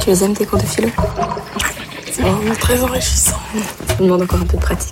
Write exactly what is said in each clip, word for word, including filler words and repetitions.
Tu les aimes tes cours de philo? C'est vraiment très enrichissant. Ça me demande encore un peu de pratique.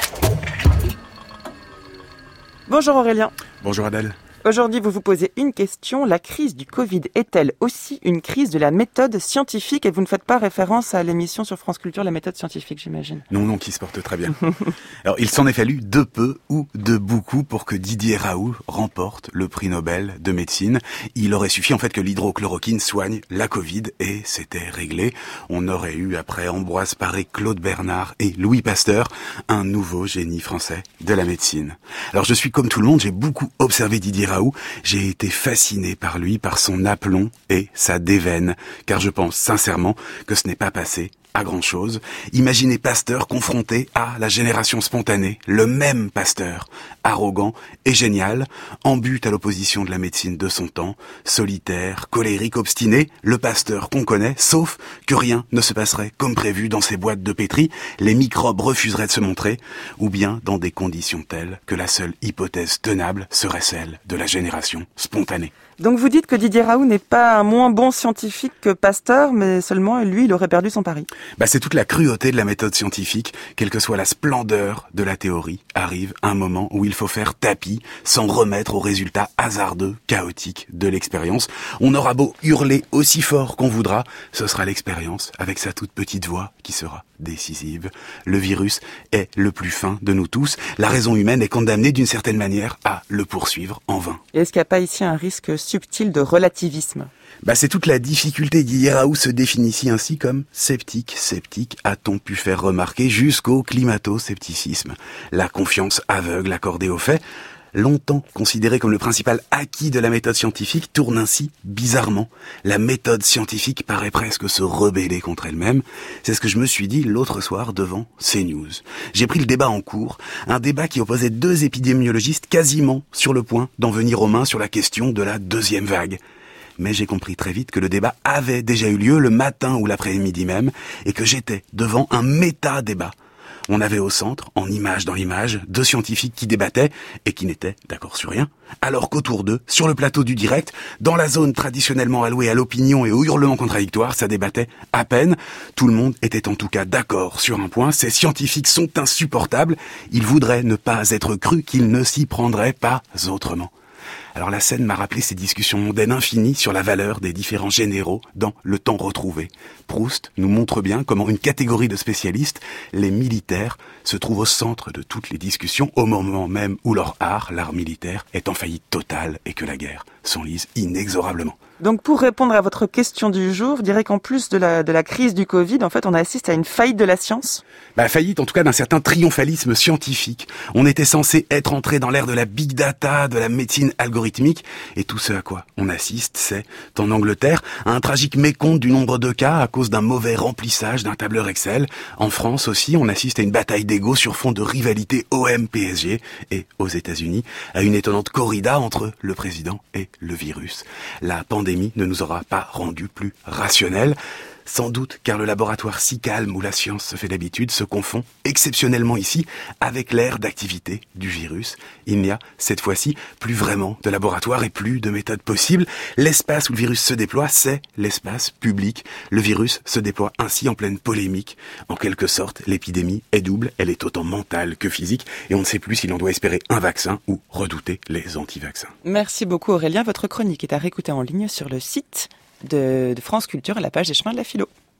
Bonjour Aurélien. Bonjour Adèle. Aujourd'hui, vous vous posez une question. La crise du Covid est-elle aussi une crise de la méthode scientifique? Et vous ne faites pas référence à l'émission sur France Culture, la méthode scientifique, j'imagine. Non, non, qui se porte très bien. Alors, il s'en est fallu de peu ou de beaucoup pour que Didier Raoult remporte le prix Nobel de médecine. Il aurait suffi en fait que l'hydrochloroquine soigne la Covid et c'était réglé. On aurait eu, après Ambroise Paré, Claude Bernard et Louis Pasteur, un nouveau génie français de la médecine. Alors, je suis comme tout le monde, j'ai beaucoup observé Didier Raoult. J'ai été fasciné par lui, par son aplomb et sa déveine, car je pense sincèrement que ce n'est pas passé à grand chose. Imaginez Pasteur confronté à la génération spontanée, le même Pasteur, arrogant et génial, en but à l'opposition de la médecine de son temps, solitaire, colérique, obstiné, le Pasteur qu'on connaît, sauf que rien ne se passerait comme prévu dans ces boîtes de pétri, les microbes refuseraient de se montrer, ou bien dans des conditions telles que la seule hypothèse tenable serait celle de la génération spontanée. Donc vous dites que Didier Raoult n'est pas un moins bon scientifique que Pasteur, mais seulement lui, il aurait perdu son pari. Bah, c'est toute la cruauté de la méthode scientifique, quelle que soit la splendeur de la théorie, arrive un moment où il faut faire tapis, s'en remettre aux résultats hasardeux, chaotiques de l'expérience. On aura beau hurler aussi fort qu'on voudra, ce sera l'expérience, avec sa toute petite voix, qui sera décisive. Le virus est le plus fin de nous tous. La raison humaine est condamnée d'une certaine manière à le poursuivre en vain. Et est-ce qu'il n'y a pas ici un risque subtil de relativisme? Bah, c'est toute la difficulté. Didier Raoult se définit ici ainsi comme sceptique. Sceptique, a-t-on pu faire remarquer, jusqu'au climato-scepticisme. La confiance aveugle accordée aux faits, longtemps considéré comme le principal acquis de la méthode scientifique, tourne ainsi bizarrement. La méthode scientifique paraît presque se rebeller contre elle-même. C'est ce que je me suis dit l'autre soir devant CNews. J'ai pris le débat en cours, un débat qui opposait deux épidémiologistes quasiment sur le point d'en venir aux mains sur la question de la deuxième vague. Mais j'ai compris très vite que le débat avait déjà eu lieu le matin ou l'après-midi même, et que j'étais devant un méta-débat. On avait au centre, en image dans l'image, deux scientifiques qui débattaient et qui n'étaient d'accord sur rien, alors qu'autour d'eux, sur le plateau du direct, dans la zone traditionnellement allouée à l'opinion et aux hurlements contradictoires, ça débattait à peine. Tout le monde était en tout cas d'accord sur un point, ces scientifiques sont insupportables, ils voudraient ne pas être crus qu'ils ne s'y prendraient pas autrement. Alors la scène m'a rappelé ces discussions mondaines infinies sur la valeur des différents généraux dans le temps retrouvé. Proust nous montre bien comment une catégorie de spécialistes, les militaires, se trouve au centre de toutes les discussions au moment même où leur art, l'art militaire, est en faillite totale et que la guerre s'enlise inexorablement. Donc pour répondre à votre question du jour, je dirais qu'en plus de la, de la crise du Covid, en fait, on assiste à une faillite de la science. Bah, faillite en tout cas d'un certain triomphalisme scientifique. On était censé être entré dans l'ère de la big data, de la médecine algorithmique, et tout ce à quoi on assiste, c'est, en Angleterre, à un tragique mécompte du nombre de cas à cause d'un mauvais remplissage d'un tableur Excel. En France aussi, on assiste à une bataille d'ego sur fond de rivalité O M P S G, et aux États-Unis, à une étonnante corrida entre le président et le virus. La pandémie ne nous aura pas rendus plus rationnels. Sans doute car le laboratoire si calme où la science se fait d'habitude se confond exceptionnellement ici avec l'ère d'activité du virus. Il n'y a cette fois-ci plus vraiment de laboratoire et plus de méthode possible. L'espace où le virus se déploie, c'est l'espace public. Le virus se déploie ainsi en pleine polémique. En quelque sorte, l'épidémie est double, elle est autant mentale que physique et on ne sait plus si l'on doit espérer un vaccin ou redouter les anti-vaccins. Merci beaucoup Aurélien, votre chronique est à réécouter en ligne sur le site de, de France Culture à la page des chemins de la philo.